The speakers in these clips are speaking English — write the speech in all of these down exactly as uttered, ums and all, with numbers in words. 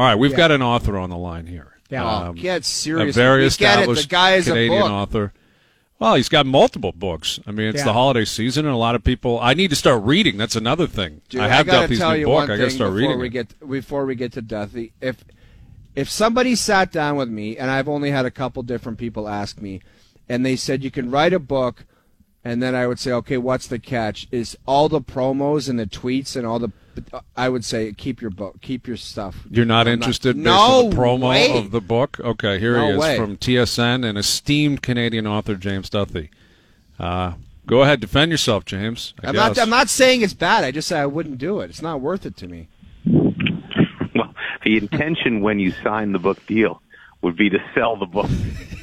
All right, we've yeah. got an author on the line here. Yeah. Um, Oh, get serious. A very we established get it. The guy is Canadian a book. author. Well, he's got multiple books. I mean, it's Yeah. the holiday season, and a lot of people. I need to start reading. That's another thing. Dude, I have gotta Duffy's tell new you book. one I got to thing start before reading we it. get before we get to Duffy. If if somebody sat down with me, and I've only had a couple different people ask me, and they said you can write a book, and then I would say, okay, what's the catch? Is all the promos and the tweets and all the I would say keep your book, keep your stuff. You're not I'm interested Not, based no on the promo way. of the book? Okay, here No he is way. from T S N, an esteemed Canadian author, James Duffy. Uh, go ahead, defend yourself, James. I I'm guess. not. I'm not saying it's bad. I just say I wouldn't do it. It's not worth it to me. Well, the intention when you sign the book deal would be to sell the book.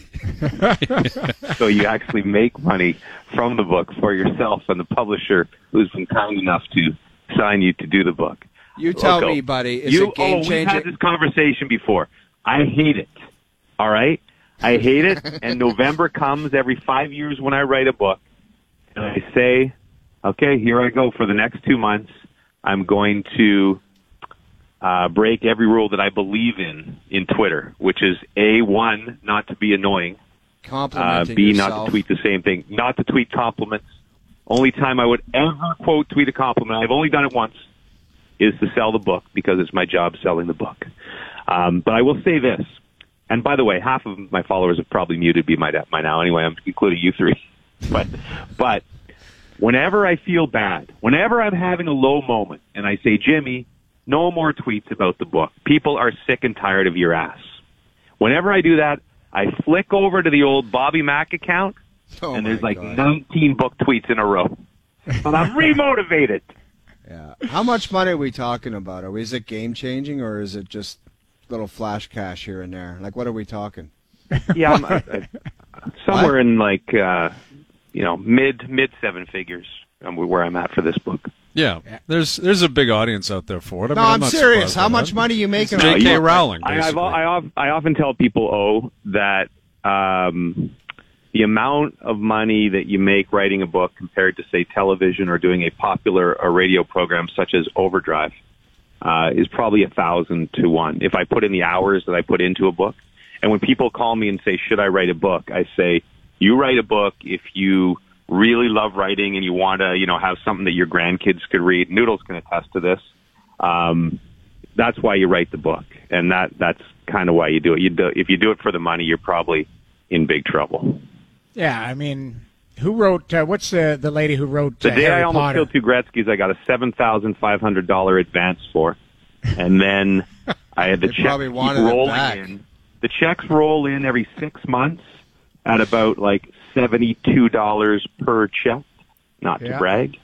So you actually make money from the book for yourself and the publisher who's been kind enough to sign you to do the book. You tell Loco, me, buddy. Is you, it game oh, we've changer? had this conversation before. I hate it. All right? I hate it, and November comes every five years when I write a book, and I say, okay, here I go for the next two months. I'm going to uh, break every rule that I believe in in Twitter, which is A, one, not to be annoying, uh, Complimenting B, yourself. not to tweet the same thing, not to tweet compliments. Only time I would ever, quote, tweet a compliment, I've only done it once, is to sell the book because it's my job selling the book. Um, but I will say this, and by the way, half of my followers have probably muted me by now anyway, I'm including you three. But, but whenever I feel bad, whenever I'm having a low moment, and I say, Jimmy, no more tweets about the book. People are sick and tired of your ass. Whenever I do that, I flick over to the old Bobby Mack account, Oh and my there's like God. nineteen book tweets in a row. But I'm remotivated. Yeah. How much money are we talking about? Are we, is it game changing or is it just little flash cash here and there? Like, what are we talking? Yeah, I'm, I, I, somewhere What? in like uh, you know mid mid seven figures. Um, where I'm at for this book. Yeah, there's there's a big audience out there for it. I No, mean, I'm not serious. surprised How by much that. money you making? J on K. it? Rowling, I, I've, basically. I, of- I often tell people, oh, that um, the amount of money that you make writing a book compared to, say, television or doing a popular a radio program such as Overdrive uh, is probably a thousand to one. If I put in the hours that I put into a book, and when people call me and say, should I write a book? I say, you write a book if you really love writing and you want to, you know, have something that your grandkids could read. Noodles can attest to this. Um, that's why you write the book, and that that's kind of why you do it. You do, if you do it for the money, you're probably in big trouble. Yeah, I mean, who wrote? Uh, what's the the lady who wrote The uh, day Harry I almost Potter? killed two Gretzky's, I got a seven thousand five hundred dollar advance for, and then I had the They check probably keep wanted it rolling back. in. The checks roll in every six months at about like seventy-two dollars per check. Not Yeah. to brag.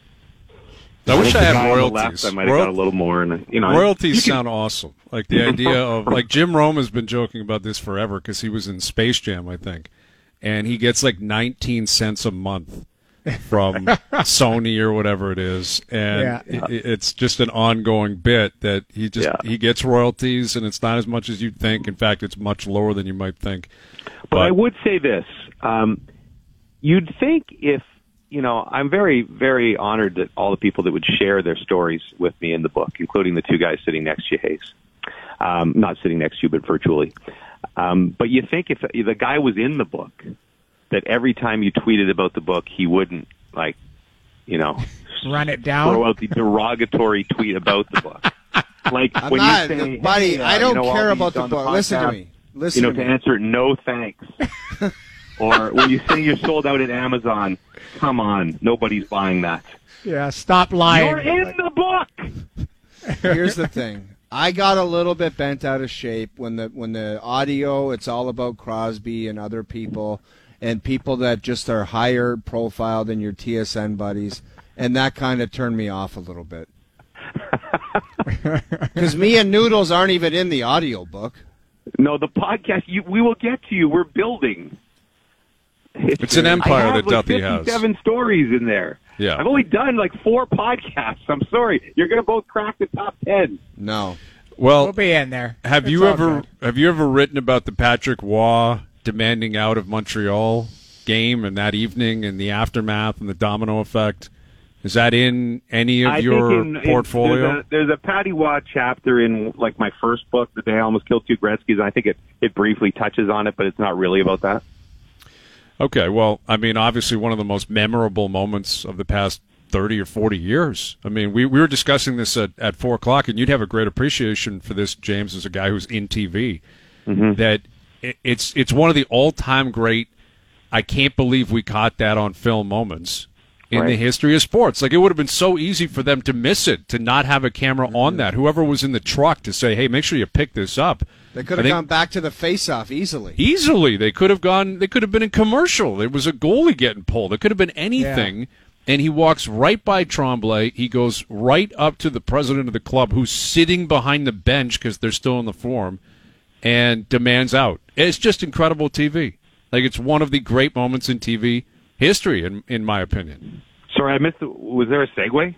I wish think I the had guy on the royalties. left, I might have Royal- got a little more, and you know, Royalties you can- sound awesome. Like the idea of like Jim Rome has been joking about this forever because he was in Space Jam, I think, and he gets like nineteen cents a month from Sony or whatever it is, and Yeah. it, it's just an ongoing bit that he just Yeah. he gets royalties, and it's not as much as you'd think. In fact, it's much lower than you might think. But I would say this. Um, you'd think if, you know, I'm very, very honored that all the people that would share their stories with me in the book, including the two guys sitting next to you, Hayes. Um, not sitting next to you, but virtually. Um, but you think if the guy was in the book, that every time you tweeted about the book, he wouldn't, like, you know, Run it down. throw out the derogatory tweet about the book. Like, I'm when not, you say, buddy. hey, uh, I don't you know, care I'll be about the on book. Listen to podcast, me. Listen you know, to to me. answer no thanks. Or when you say you're sold out at Amazon, come on, nobody's buying that. Yeah, stop lying. You're in the book. Here's the thing. I got a little bit bent out of shape when the when the audio. It's all about Crosby and other people, and people that just are higher profile than your T S N buddies, and that kind of turned me off a little bit. Because me and Noodles aren't even in the audio book. No, the podcast. You, we will get to you. We're building. It's an empire I have that like Duffy has. fifty-seven stories in there. Yeah. I've only done like four podcasts. I'm sorry. You're going to both crack the top ten. No. Well, We'll be in there. have It's you all ever good. have you ever written about the Patrick Waugh demanding out of Montreal game and that evening and the aftermath and the domino effect Is that in any of I your think in, portfolio? In, there's, a, there's a Patty Waugh chapter in like my first book, The Day I Almost Killed Two Gretzkys, and I think it, it briefly touches on it, but it's not really about that. Okay, well, I mean, obviously one of the most memorable moments of the past thirty or forty years. I mean, we, we were discussing this at, at four o'clock, and you'd have a great appreciation for this, James, as a guy who's in T V, mm-hmm. that it, it's it's one of the all-time great, I can't believe we caught that on film moments in right. the history of sports. Like, it would have been so easy for them to miss it, to not have a camera mm-hmm. on that. Whoever was in the truck to say, hey, make sure you pick this up. They could have gone back to the face-off easily. Easily. They could have gone, they could have been in commercial. There was a goalie getting pulled. It could have been anything. Yeah. And he walks right by Tremblay. He goes right up to the president of the club, who's sitting behind the bench because they're still in the form, and demands out. It's just incredible T V. Like, it's one of the great moments in T V history, in in my opinion. Sorry, I missed. The, was there a segue?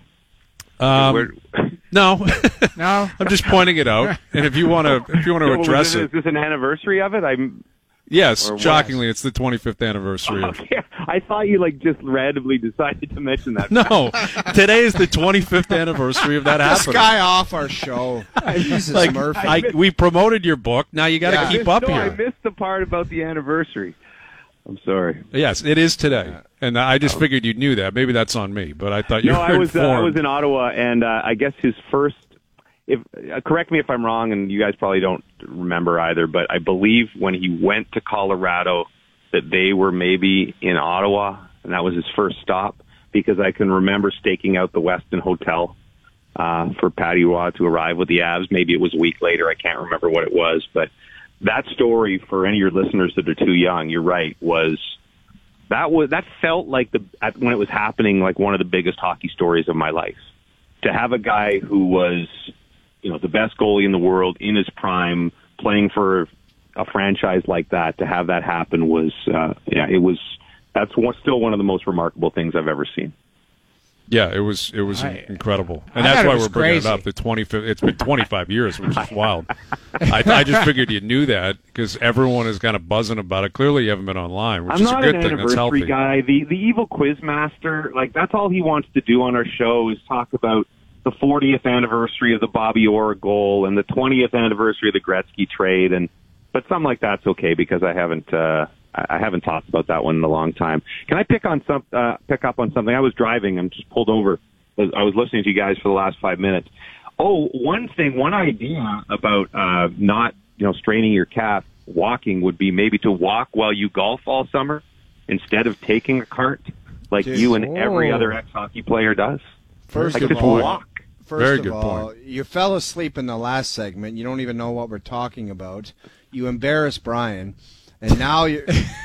Um, no, no. I'm just pointing it out. And if you want to, if you want to so, address is, it, is this an anniversary of it? I'm. Yes, shockingly, it's the twenty-fifth anniversary. Oh, of yeah. I thought you like just randomly decided to mention that. No, today is the twenty-fifth anniversary of that happening. This guy off our show. Jesus, like, Murphy. I, we promoted your book. Now you got to yeah. keep up no, here. I missed the part about the anniversary. I'm sorry. Yes, it is today, and I just figured you knew that. Maybe that's on me, but I thought you no, were I was uh, informed. I was in Ottawa, and uh, I guess his first. If uh, correct me if I'm wrong, and you guys probably don't remember either, but I believe when he went to Colorado that they were maybe in Ottawa, and that was his first stop, because I can remember staking out the Westin Hotel uh, for Patty Waugh to arrive with the Avs. Maybe it was a week later. I can't remember what it was, but that story, for any of your listeners that are too young, you're right, was that was that felt like the at, when it was happening, like one of the biggest hockey stories of my life. To have a guy who was, you know, the best goalie in the world in his prime, playing for a franchise like that, to have that happen was, uh, yeah, it was, that's one, still one of the most remarkable things I've ever seen. Yeah, it was, it was I, incredible. And I that's why it we're bringing crazy. it up. The twenty-fifth, it's been twenty-five years, which is wild. I, I just figured you knew that because everyone is kind of buzzing about it. Clearly you haven't been online, which I'm is a not good an thing. That's anniversary healthy. guy. The, the evil quizmaster, like, that's all he wants to do on our show is talk about the fortieth anniversary of the Bobby Orr goal and the twentieth anniversary of the Gretzky trade, and but something like that's okay because I haven't uh, I haven't talked about that one in a long time. Can I pick on some uh, pick up on something? I was driving. I'm just pulled over. I was listening to you guys for the last five minutes. Oh, one thing, one idea about uh, not you know straining your calf walking would be maybe to walk while you golf all summer instead of taking a cart like Dude, you and oh. every other ex-hockey player does. First like of just all, walk. First Very of good all, point. you fell asleep in the last segment. You don't even know what we're talking about. You embarrassed Brian, and now you're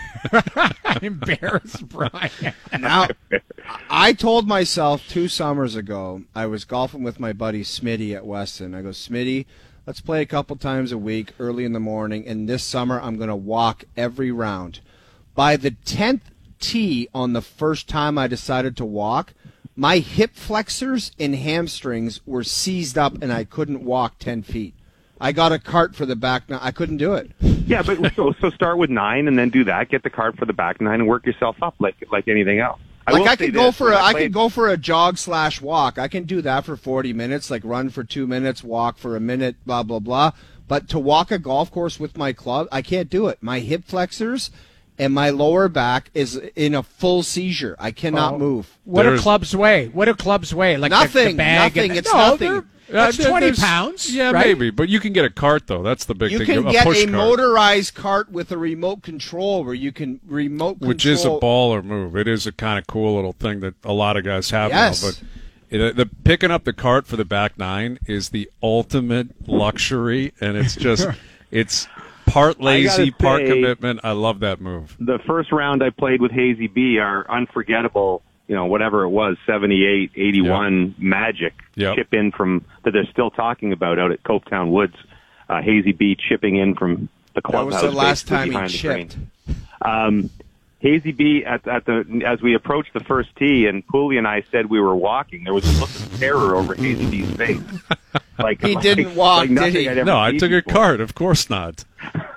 embarrassed Brian. Now, I told myself two summers ago, I was golfing with my buddy Smitty at Weston. I go, Smitty, let's play a couple times a week, early in the morning, and this summer I'm going to walk every round. By the tenth tee on the first time I decided to walk, my hip flexors and hamstrings were seized up, and I couldn't walk ten feet. I got a cart for the back nine. I couldn't do it. Yeah, but so so start with nine and then do that. Get the cart for the back nine and work yourself up like like anything else. I Like will I say could go this, for when a, I I played- could go for a jog slash walk. I can do that for forty minutes, like run for two minutes, walk for a minute, blah blah blah. But to walk a golf course with my club, I can't do it. My hip flexors and my lower back is in a full seizure. I cannot Oh. move. What There's- do clubs weigh? What do clubs weigh? Like the- Nothing, The, bag nothing. And, It's no, nothing. they're- That's Uh, twenty there's- pounds. Yeah, right? maybe. But you can get a cart, though. That's the big You thing. can a get push a cart, motorized cart with a remote control where you can remote control. which is a baller move. It is a kind of cool little thing that a lot of guys have Yes. now. But it, the picking up the cart for the back nine is the ultimate luxury, and it's just it's part lazy, I gotta part say- commitment. I love that move. the first round I played with Hazy B, our unforgettable, you know, whatever it was, seventy-eight, eighty-one magic Yep. chip in from that they're still talking about out at Copetown Woods. Uh, Hazy B chipping in from the That clubhouse. was the last basically time he behind the chipped. green. Um, Hazy B at, at the as we approached the first tee, and Pooley and I said we were walking. There was a look of terror over Hazy B's face. Like He like- didn't walk, like did nothing he? I'd ever No, I seen took a before. cart. Of course not.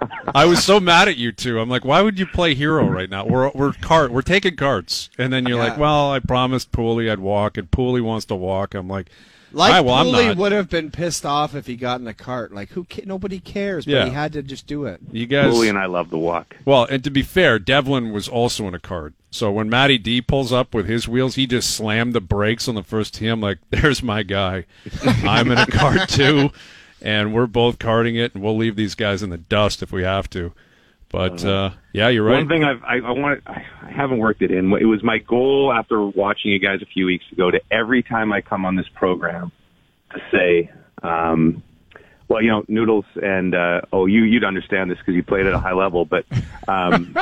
I was so mad at you two. I'm like, why would you play hero right now? We're we're card we're taking cards, and then you're Yeah. like, well, I promised Pooley I'd walk, and Pooley wants to walk. I'm like, Like all right, well, I'm Pooley not. would have been pissed off if he got in a cart. Like who? Ca- nobody cares, but Yeah. he had to just do it. You guys. Julie and I love the walk. Well, and to be fair, Devlin was also in a cart. So when Matty D pulls up with his wheels, he just slammed the brakes on the first tee. I'm like, there's my guy. I'm in a cart too, and we're both karting it, and we'll leave these guys in the dust if we have to. But uh, yeah, you're right. One thing I've, I, I want, I haven't worked it in. It was my goal after watching you guys a few weeks ago to every time I come on this program to say, um, well, you know, Noodles and uh, oh, you you'd understand this because you played at a high level, but um,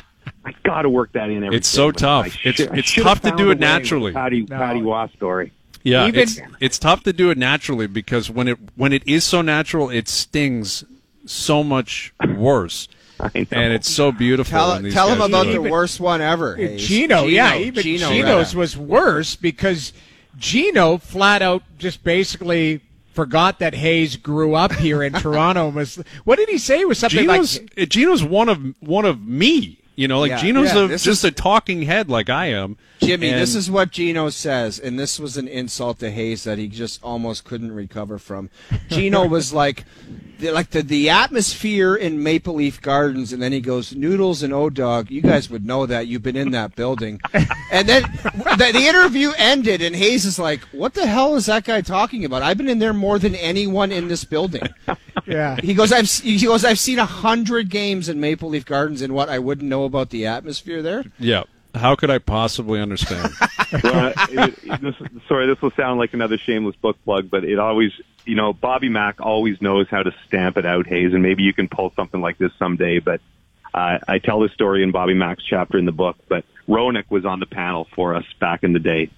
I got to work that in. Every It's so game. tough. I It's- should- I it's should tough have to found do a it way with naturally. the Patty No. Patty Waugh story. Yeah, Even- it's it's tough to do it naturally because when it when it is so natural, it stings so much worse, I know. and it's so beautiful. Tell, when these tell him guys about do the it. Even- worst one ever. Hayes. Gino, yeah, even Gino, Gino's yeah. was worse because Gino flat out just basically forgot that Hayes grew up here in Toronto. Was what did he say? It was something Gino's like uh, Gino's one of one of me. You know, like Yeah. Gino's Yeah, a, this just is- a talking head like I am. Jimmy, And- this is what Gino says, and this was an insult to Hayes that he just almost couldn't recover from. Gino was like, the, like the the atmosphere in Maple Leaf Gardens, and then he goes, Noodles and O-Dog, you guys would know that. You've been in that building. And then the, the interview ended, and Hayes is like, what the hell is that guy talking about? I've been in there more than anyone in this building. yeah. He goes, I've he goes, I've seen a hundred games in Maple Leaf Gardens, and what I wouldn't know about the atmosphere there. Yeah. How could I possibly understand? Well, it, it, this, sorry, this will sound like another shameless book plug, but it always, you know, Bobby Mack always knows how to stamp it out, Hayes, and maybe you can pull something like this someday. But uh, I tell this story in Bobby Mack's chapter in the book. But Roenick was on the panel for us back in the day,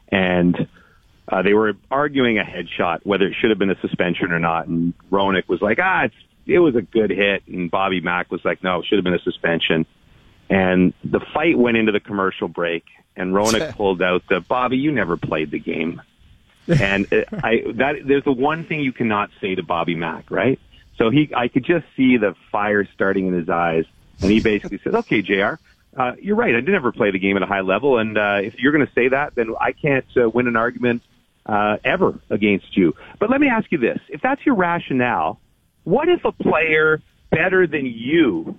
and uh, they were arguing a headshot, whether it should have been a suspension or not. And Roenick was like, ah, it's, it was a good hit, and Bobby Mack was like, no, it should have been a suspension. And the fight went into the commercial break, and Roenick pulled out the, Bobby, you never played the game. And it, I that there's the one thing you cannot say to Bobby Mack, right? So he, I could just see the fire starting in his eyes, and he basically says, okay, J R, uh, you're right, I did never play the game at a high level, and uh, if you're going to say that, then I can't uh, win an argument uh, ever against you. But let me ask you this. If that's your rationale, what if a player better than you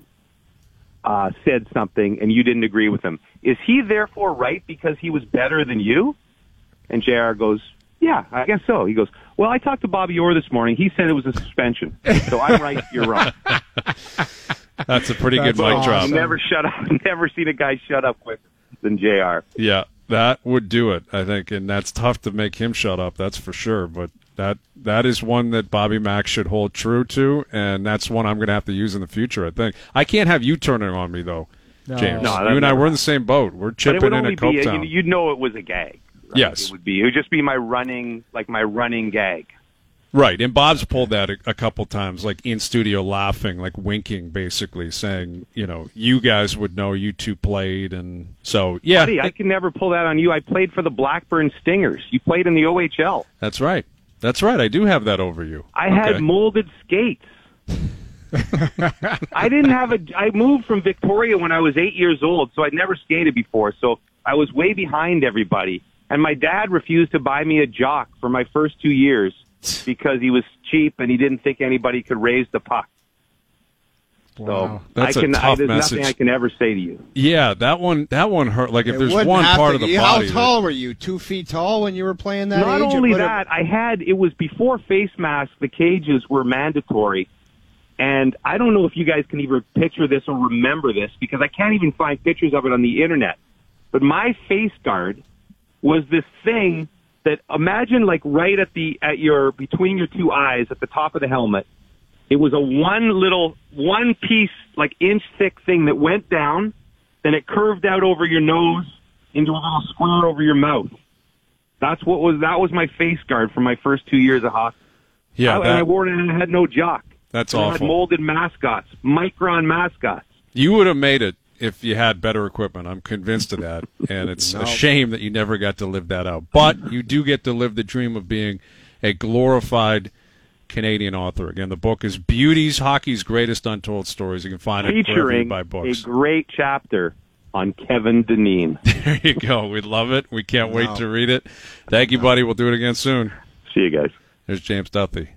Uh, said something and you didn't agree with him? Is he therefore right because he was better than you? And J R goes, yeah, I guess so. He goes, well, I talked to Bobby Orr this morning. He said it was a suspension. So I'm right, you're wrong. That's a pretty good That's mic awesome. drop. I've never shut up. Never seen a guy shut up quicker than J R. Yeah, that would do it, I think, and that's tough to make him shut up. That's for sure. But that that is one that Bobby Mack should hold true to, and that's one I'm going to have to use in the future. I think I can't have you turning on me though, No. James. No, that you and I never we're in the same boat. We're But it chipping would in only at be, you, Coketown. you'd know it was a gag. Right? Yes. It would be. It would just be my running, like my running gag. Right, and Bob's pulled that a, a couple times, like in studio, laughing, like winking, basically saying, you know, you guys would know you two played, and so yeah, Buddy, I can never pull that on you. I played for the Blackburn Stingers. You played in the O H L. that's right, that's right. I do have that over you. I Okay. had molded skates. I didn't have a. I moved from Victoria when I was eight years old, so I'd never skated before. So I was way behind everybody. And my dad refused to buy me a jock for my first two years because he was cheap and he didn't think anybody could raise the puck. Wow. So That's I a can. I, tough there's message. nothing I can ever say to you. Yeah, that one, that one hurt. Like if It there's wouldn't one have part to- of the you- body, How tall were you? Two feet tall when you were playing that Not age? It only would've- that, I had. It was before face masks. The cages were mandatory. And I don't know if you guys can even picture this or remember this because I can't even find pictures of it on the internet. But my face guard was this thing that imagine like right at the at your between your two eyes at the top of the helmet. It was a one little one piece like inch thick thing that went down, then it curved out over your nose into a little square over your mouth. That's what was that was my face guard for my first two years of hockey. yeah, I, and that, I wore it and I had no jock. that's And I had awful. molded mascots, Micron mascots. You would have made it if you had better equipment. I'm convinced of that, and it's a shame that you never got to live that out. But you do get to live the dream of being a glorified Canadian author. Again, the book is Beauties, Hockey's Greatest Untold Stories. You can find it wherever you Featuring buy a books. great chapter on Kevin Dineen. There you go. We love it. We can't wait No. to read it. Thank you, buddy. We'll do it again soon. See you guys. There's James Duthie.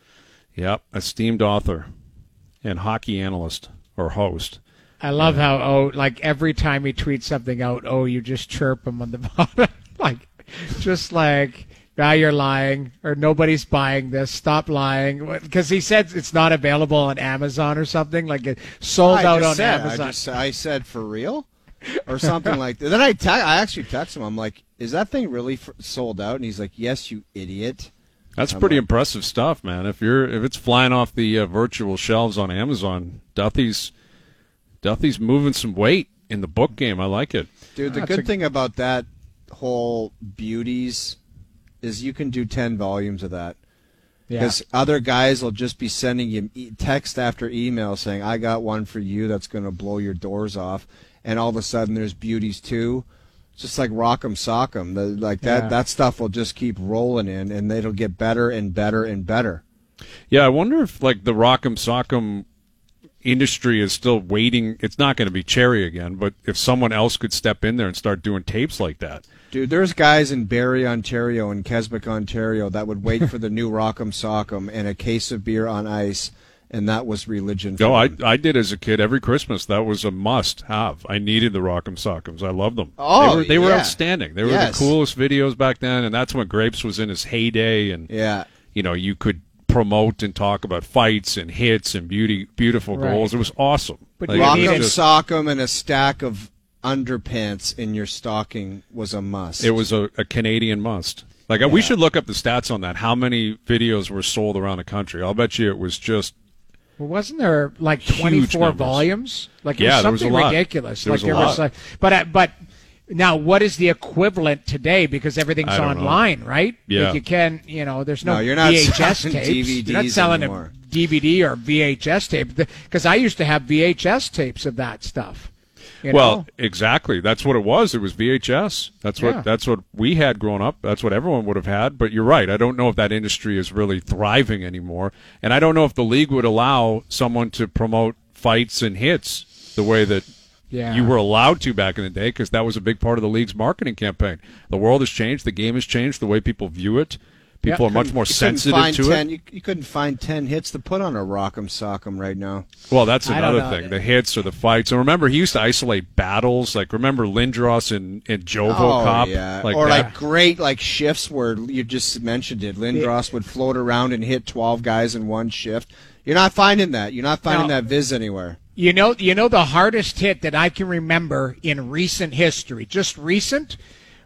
Yep, esteemed author and hockey analyst or host. I love how, oh, like every time he tweets something out, oh, you just chirp him on the bottom. Like, just like, now you're lying, or nobody's buying this, stop lying. Because he said it's not available on Amazon or something, like it sold I out just on said, Amazon. I, just, I said, for real? Or something like that. Then I, te- I actually text him. I'm like, is that thing really f- sold out? And he's like, yes, you idiot. That's I'm pretty like- impressive stuff, man. If you're if it's flying off the uh, virtual shelves on Amazon, Duthie's Duthie's moving some weight in the book game. I like it. Dude, the That's good a- thing about that whole beauties is you can do ten volumes of that. Yeah. Because other guys will just be sending you e- text after email saying, I got one for you that's going to blow your doors off. And all of a sudden there's beauties too. It's just like Rock'em Sock'em. The, like that, Yeah. that stuff will just keep rolling in, and it'll get better and better and better. Yeah, I wonder if like the Rock'em Sock'em industry is still waiting. It's not going to be Cherry again, but if someone else could step in there and start doing tapes like that. Dude, there's guys in Barrie, Ontario, and Keswick, Ontario, that would wait for the new Rock'em Sock'em and a case of beer on ice, and that was religion. For No, I them. I did as a kid every Christmas. That was a must have. I needed the Rock'em Sock'ems. I loved them. Oh, they were, they were yeah. outstanding. They were Yes. the coolest videos back then, and that's when Grapes was in his heyday. And Yeah. you know, you could promote and talk about fights and hits and beauty, beautiful Right. goals. It was awesome. But Like, you it was needed- Rock'em just- Sock'em and a stack of underpants in your stocking was a must. It was a, a Canadian must. Like we should look up the stats on that. How many videos were sold around the country? I'll bet you it was just Well, wasn't there like Huge twenty-four numbers. volumes? Like it Yeah, was there was a something lot. ridiculous. There like was a there lot. was like, but uh, but now what is the equivalent today? Because everything's I don't know. online, right? Yeah. Like you can, you know, there's no, No, you're not V H S selling tapes. D V Ds You're not selling anymore. a D V D or V H S tape. Because I used to have V H S tapes of that stuff. You well, know? exactly. That's what it was. It was V H S. That's what Yeah. that's what we had growing up. That's what everyone would have had. But you're right. I don't know if that industry is really thriving anymore, and I don't know if the league would allow someone to promote fights and hits the way that Yeah. you were allowed to back in the day, because that was a big part of the league's marketing campaign. The world has changed. The game has changed. The way people view it. People Yeah. are much more You couldn't sensitive find to ten, it. You, you couldn't find ten hits to put on a Rock'em Sock'em right now. Well, that's I don't another know. thing. The hits or the fights. And remember, he used to isolate battles. Like, remember Lindros and, and Jovo Cop? Oh, yeah. Like or that. like great like shifts where you just mentioned it. Lindros would float around and hit twelve guys in one shift. You're not finding that. You're not finding No. that viz anywhere. You know, you know the hardest hit that I can remember in recent history, just recent,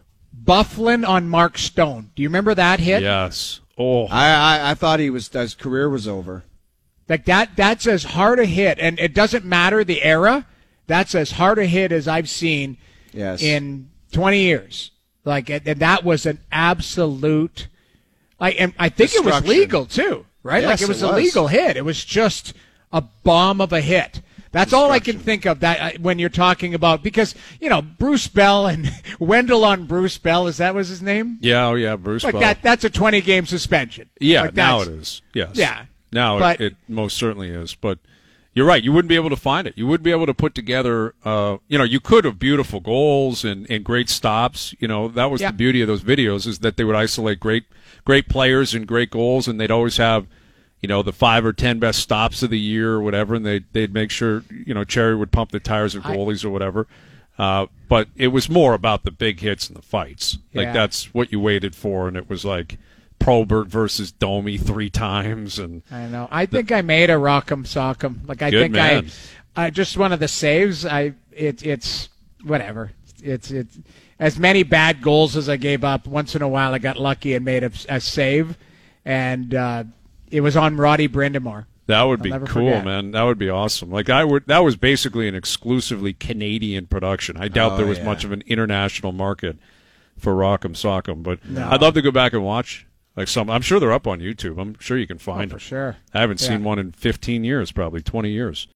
Bufflin on Mark Stone. Do you remember that hit? Yes. Oh, I, I I thought he was his career was over. Like that that's as hard a hit, and it doesn't matter the era. That's as hard a hit as I've seen Yes. in twenty years. Like, and and that was an absolute. Like, and I think it was Destruction. legal too, right? Yes, like it was, it was. a legal hit. It was just a bomb of a hit. That's all I can Destruction. think of that uh, when you're talking about, because you know Bruce Bell and Wendell on Bruce Bell, is that was his name? yeah, oh yeah, Bruce Like Bell. that. That's a twenty game suspension. Yeah, Like, now that's- it is. Yes. Yeah. Now But- it, it most certainly is. But you're right. You wouldn't be able to find it. You wouldn't be able to put together, uh, you know, you could have beautiful goals and, and great stops. You know, that was Yeah. the beauty of those videos, is that they would isolate great, great players and great goals, and they'd always have, you know, the five or ten best stops of the year or whatever, and they'd, they'd make sure, you know, Cherry would pump the tires of I- goalies or whatever. Uh, but it was more about the big hits and the fights. Like, Yeah. that's what you waited for, and it was like Probert versus Domi three times, and I know. I think I made a Rock'em Sock'em. Like I Good think man. I, I just one of the saves. I it it's whatever. It's it's as many bad goals as I gave up. Once in a while, I got lucky and made a, a save, and uh, it was on Roddy Brindamore. that would I'll be never cool, forget. man. That would be awesome. Like I would, that was basically an exclusively Canadian production. I doubt Oh, there was yeah. much of an international market for Rock'em Sock'em, but No. I'd love to go back and watch. Like some, I'm sure they're up on YouTube. I'm sure you can Oh, find for them. sure. I haven't Yeah. seen one in fifteen years, probably twenty years.